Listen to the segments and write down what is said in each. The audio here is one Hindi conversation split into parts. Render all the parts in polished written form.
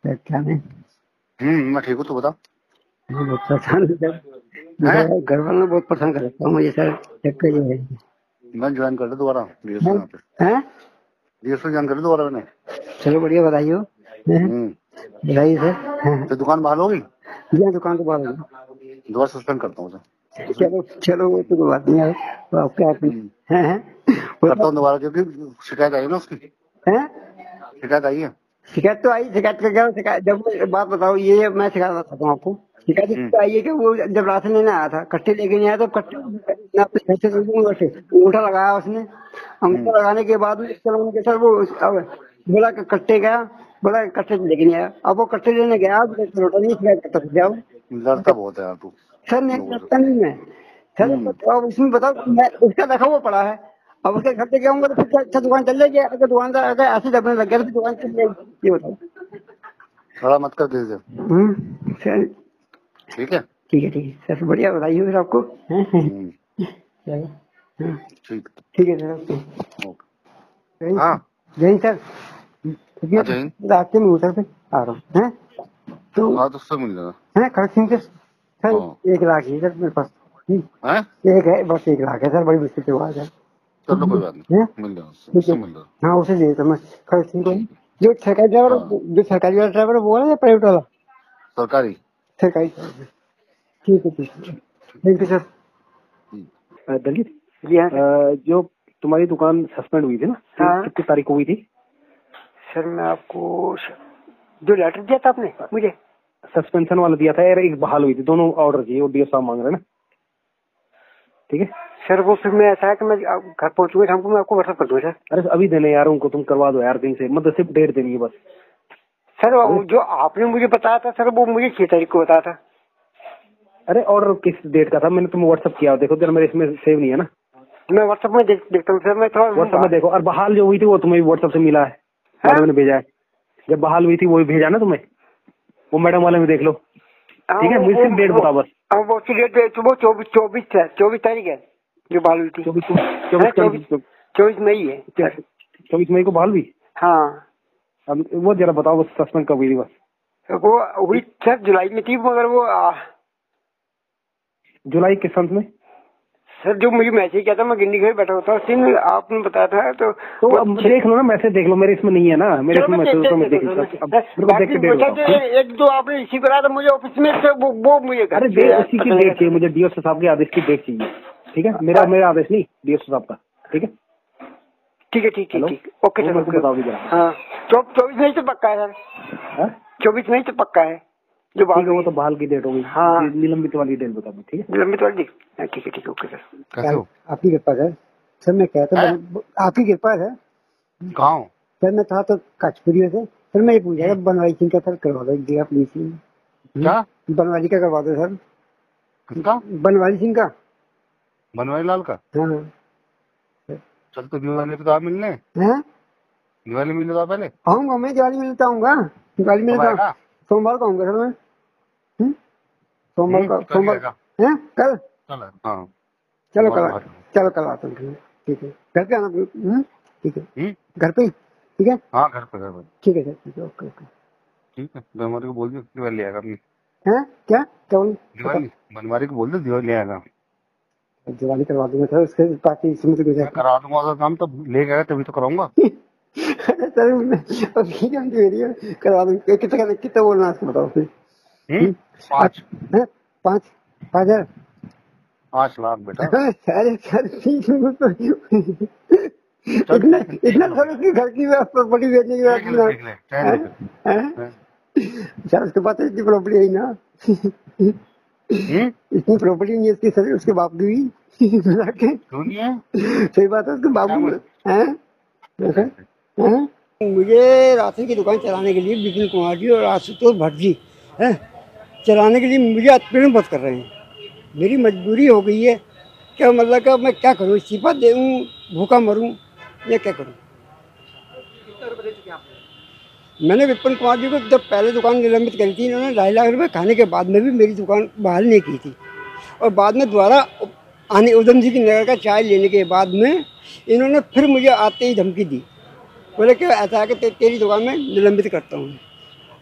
क्या नहीं। मैं ठीक हूँ, तू बता। मैं बहुत परेशान हूँ सर, घर वालों ने बहुत परेशान कर रखा है मुझे सर। चक्कर ये है। मैं ज्वाइन कर ले दोबारा डीएसओ यहाँ पे। हैं? डीएसओ ज्वाइन कर ले दोबारा मैंने। चलो बढ़िया, बधाई हो। बधाई सर। तो दुकान बहाल होगी? जी दुकान तो बहाल होगी। दोबारा सस्पेंड करता हूँ उसे। चलो चलो, वो तो कोई बात नहीं है। तो आप क्या करता हूँ दोबारा, क्योंकि शिकायत आई है ना उसकी। शिकायत आई है। शिकायत तो आई, शिकायत का क्या शिकायत, जब बात बताओ, ये मैं शिकायत बताता हूँ आपको। शिकायत तो आई है कि वो जब राशन लेने आया था, कट्टे लेके नहीं आया, तो कट्टे अंगूठा लगाया उसने। अंगूठा लगाने के बाद सर वो बोला कट्टे गया, बोला कट्टे लेके नहीं आया। अब वो कट्टे लेने गया, लोटा नहीं शिकायत करता था। जाओ, लड़ता बहुत है यार तू। सर नहीं लगता नहीं मैं सर। अब उसमें बताओ, मैं उसका देखा हुआ पड़ा है। अब उसके घर से जाऊंगा तो फिर अच्छा दुकान चल जाएगी। अगर दुकानदार अगर ऐसे दबने लग गया तो दुकान चल जाएगी। ये बताओ। खड़ा मत कर दीजिए। सर ठीक है, ठीक है, ठीक है सर, बढ़िया, बधाई हो फिर आपको। ठीक है सर, ओके। हाँ जय हिंद सर। रास्ते में उतर पे आ रहा हूँ। तो हाँ, तो सब मिल जाएगा। है खड़क सिंह से सर। 1 लाख ही सर मेरे पास। एक है बस, 1 लाख है सर, बड़ी मुश्किल से हुआ है। चलो कोई बात नहीं, मिल जाएगा। हाँ, उसे दे देता मैं खड़क सिंह को। जो सरकारी ड्राइवर, जो सरकारी वाला ड्राइवर वो है या प्राइवेट वाला? सरकारी। सरकारी। ठीक है, ठीक है, थैंक यू सर। दलित जी हाँ। जो तुम्हारी दुकान सस्पेंड हुई थी ना, कितनी तारीख को हुई थी? सर मैं आपको जो लेटर दिया था आपने मुझे, सस्पेंशन वाला दिया था यार, एक बहाल हुई थी, दोनों ऑर्डर चाहिए, वो डीओ साहब मांग रहे हैं ना। ठीक है सर, वो फिर मैं ऐसा है कि मैं घर पहुंचूंगा शाम को, मैं आपको व्हाट्सएप कर दूंगा सर। अरे अभी देने यार उनको, तुम करवा दो यार दिन से, मतलब सिर्फ डेट देनी है बस। सर जो आपने मुझे बताया था सर, वो मुझे 6 तारीख को बताया था। अरे ऑर्डर किस डेट का था? मैंने तुम्हें व्हाट्सएप किया, देखो जरा, मेरे इसमें सेव नहीं है ना। मैं व्हाट्सएप में देखता हूँ सर, मैं थोड़ा व्हाट्सएप में देखो। और बहाल जो हुई थी वो तुम्हें व्हाट्सएप से मिला है, मैंने भेजा है। जब बहाल हुई थी वो भेजा ना तुम्हें, वो मैडम वाले में देख लो। ठीक है, मुझे सिर्फ डेट बताओ बस। वो डेट तो वो 24 तारीख है जो बहाल हुई थी। 24 मई है। 24 मई को बहाल हुई। हाँ, अब वो जरा बताओ बस, सस्पेंड कब हुई बस? वो हुई सर जुलाई में थी, मगर वो जुलाई के संत में सर, जो मुझे मैसेज किया था, मैं गिंडी घर बैठा होता हूँ, आपने बताया था। तो अब देख लो ना, मैसेज देख लो, मेरे इसमें नहीं है ना, मेरे इसमें मैसेज तो मैं देख लो। एक जो आपने रिसीव करा था मुझे ऑफिस में से, वो मुझे अरे उसी की डेट चाहिए मुझे, डीओ साहब के आदेश की डेट चाहिए। ठीक है, मेरा आदेश नहीं, डीओ साहब का। ठीक है, ठीक है, ठीक है, ठीक, ओके सर, बताओ भी जरा। हाँ, 24 मई से पक्का है सर। 24 मई से पक्का है जो ठीक है, वो तो बहाल की डेट होगी। हाँ, निलंबित वाली डेट बता दो। ठीक है, निलंबित वाली डेट, ठीक है, ठीक है, ओके सर। कैसे हो? आपकी कृपा सर। सर मैं कहता हूँ आपकी कृपा है कहाँ सर। मैं था तो कचपुरी से सर, मैं ये पूछा बनवारी सिंह का सर करवा दो दिया प्लीज। क्या बनवारी का करवा दो सर। किसका? बनवारी सिंह का, बनवारी लाल का। हाँ। चल तो दिवाली पे तो आप मिलने हैं। दिवाली मिलने तो पहले आऊंगा, मैं दिवाली मिलता आऊंगा। दिवाली मिलता सोमवार को आऊंगा सर मैं। सोमवार का, सोमवार है कल। हाँ चलो कल आता हूँ। ठीक है, घर पे आना। ठीक है, घर पे ही। ठीक है, हाँ घर पे ठीक है सर, ठीक है, ओके ओके। ठीक है, बनवारी को बोल दो दिवाली आएगा अपनी। है क्या दिवाली बनवारी को बोल दो दिवाली आएगा। दिवाली करवा दूंगा सर, उसके पार्टी करा दूंगा काम, तब लेके आएगा तभी तो कराऊंगा। सर करवा दूंगा। कितना बोलना है बताओ फिर। 5,000 5 लाख बेटा। अरे सर इतना सर उसकी घर की प्रॉपर्टी बेचने की बात सर, उसके पास इतनी प्रॉपर्टी है ना। इतनी प्रॉपर्टी नहीं है उसकी सर, उसके बाप की भी। सही बात है, उसके बाप की। मुझे राशन की दुकान चलाने के लिए विपिन कुमार जी और आशुतोष भट्ट जी चलाने के लिए मुझे उत्पीड़न बहुत कर रहे हैं। मेरी मजबूरी हो गई है, क्या मतलब कि मैं क्या करूँ, इस्तीफा दूँ, भूखा मरूँ, या क्या करूँ। मैंने विपिन कुमार जी को जब पहले दुकान निलंबित करी थी, इन्होंने 2.5 लाख रुपये खाने के बाद में भी मेरी दुकान बहाल नहीं की थी। और बाद में दोबारा आने उधम सिंह की नगर का चाय लेने के बाद में इन्होंने फिर मुझे आते ही धमकी दी, बोले कि ऐसा है कि तेरी दुकान में निलंबित करता हूँ।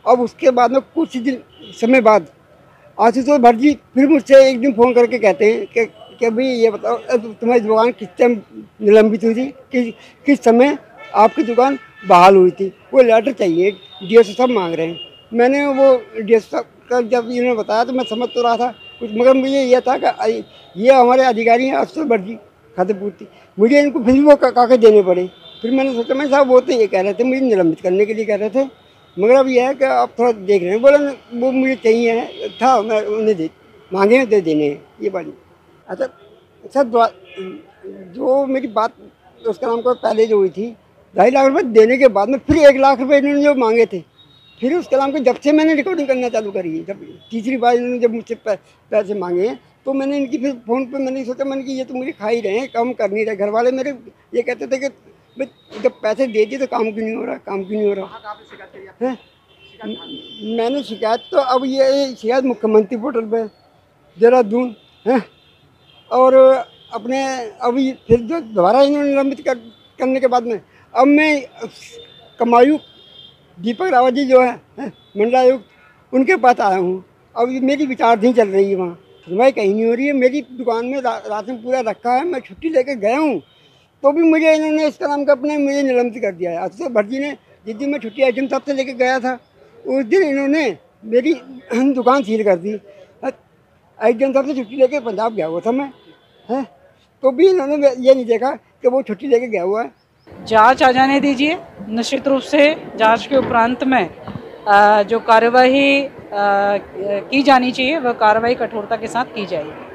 अब उसके बाद में कुछ दिन समय बाद आशुतोष भट्ट जी फिर मुझसे एक दिन फ़ोन करके कहते हैं कि भाई ये बताओ तुम्हारी दुकान किस टाइम निलंबित हुई थी, किस समय आपकी दुकान बहाल हुई थी, वो लेटर चाहिए, डीएसओ साहब मांग रहे हैं। मैंने वो डीएसओ साहब का जब इन्होंने बताया तो मैं समझ तो रहा था कुछ, मगर मुझे यह था कि ये हमारे अधिकारी हैं आशुतोष भट्ट जी खाद्य पूर्ति, मुझे इनको फिर भी वो कागज देने पड़े। फिर मैंने सोचा मैं साहब वो तो ये कह रहे थे मुझे निलंबित करने के लिए कह रहे थे, मगर अब यह है कि आप थोड़ा देख रहे हैं, बोला वो मुझे चाहिए था, मैं उन्हें मांगे दे देने हैं ये बात। अच्छा सर, जो मेरी बात उसका नाम को पहले जो हुई थी 2.5 लाख रुपए देने के बाद में फिर 1 लाख रुपए इन्होंने जो मांगे थे, फिर उसके नाम को जब से मैंने रिकॉर्डिंग करना चालू करी है, जब तीसरी बार इन्होंने जब मुझसे पैसे मांगे हैं तो मैंने इनकी फिर फ़ोन पे मैंने सोचा मैंने कि ये तो मुझे खा ही रहे हैं, काम कर नहीं रहे। घर वाले मेरे ये कहते थे कि जब पैसे दे दिए तो काम क्यों नहीं हो रहा, काम क्यों नहीं हो रहा है। मैंने शिकायत तो अब ये शिकायत मुख्यमंत्री पोर्टल पे देहरादून है, और अपने अभी फिर जो दोबारा इन्होंने निलंबित करने के बाद में अब मैं कमायुक्त दीपक रावत जी जो है मंडलायुक्त, उनके पास आया हूँ। अब मेरी विचारधीन चल रही है, वहाँ सुनवाई कहीं नहीं हो रही है। मेरी दुकान में राशन पूरा रखा है, मैं छुट्टी लेकर गया हूँ तो भी मुझे इन्होंने इसका नाम का अपने मुझे निलंबित कर दिया है। आशुतोष भट्ट जी ने जिस दिन मैं छुट्टी एचएम साहब से लेकर गया था उस दिन इन्होंने मेरी दुकान सील कर दी। एचएम साहब से छुट्टी लेकर पंजाब गया हुआ था मैं, है तो भी इन्होंने ये नहीं देखा कि वो छुट्टी लेके गया हुआ है। जांच आ जाने दीजिए, निश्चित रूप से जांच के उपरांत में जो कार्यवाही की जानी चाहिए वह कार्रवाई कठोरता के साथ की जाएगी।